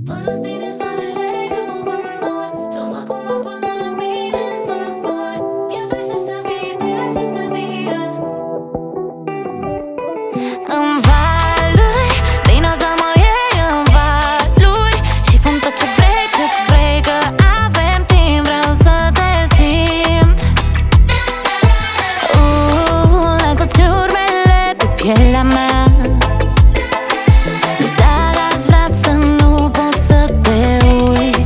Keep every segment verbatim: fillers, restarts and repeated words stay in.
Fără tine soarele după noi, tot fac cumva până la mine să zbor. Eu te aștept să vii, te aștept să vii în valuri, vino să mă iei în valuri și făm tot ce vrei, cât vrei, că avem timp, vreau să te simt. uh, Lasă-ți urmele pe pielea mea. Nici dacă aș vrea să nu pot să te uit.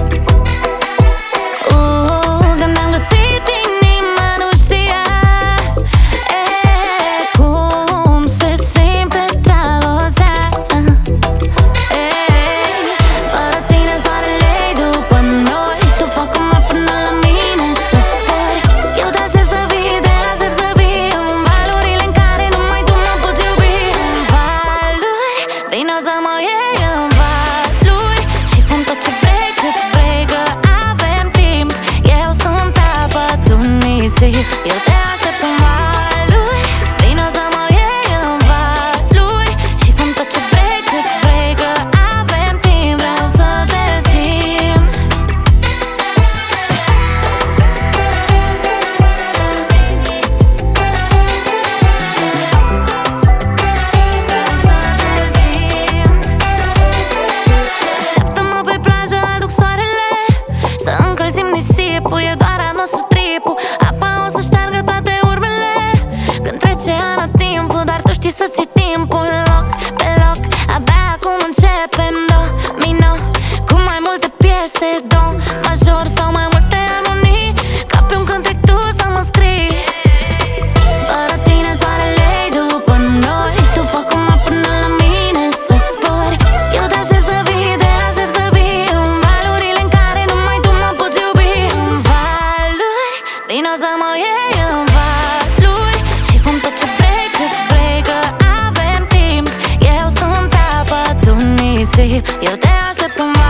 uh, Când am găsit inima nu știa e, cum se simte dragostea. e, Fără tine soarele-i după noi, tu fac cumva până la mine să zbori. Eu te aștept să vii, te aștept să vii în valurile în care numai tu mă poți iubi. În valuri, vino să mă iei în valuri și făm tot ce vrei, cât vrei, că avem timp. Eu sunt apa, tu nisip, eu te aștept în valuri. Vino să mă iei în valuri și făm tot ce vrei, cât vrei, că avem timp, vreau să te simt. Așteaptă-mă pe plajă, aduc soarele, să încălzim nisipul, e doar a nostru tripul. Apa o să șteargă toate urmele când trece anotimpul, dar tu știi să ții timpul loc pe loc. Abia acum începem domino cu mai multe piese, do major sau mai multe armonii, ca pe un cântec tu să mă scrii. Fără tine soarele-i după noi, tu fac cumva până la mine să zbori. Eu te aștept să vii, te aștept să vii în valurile în care numai tu mă poți iubi. În valuri, vino să mă iei în valuri și făm tot ce vrei, cât vrei, că avem timp. Eu sunt apa, tu nisip, eu te aștept în valuri.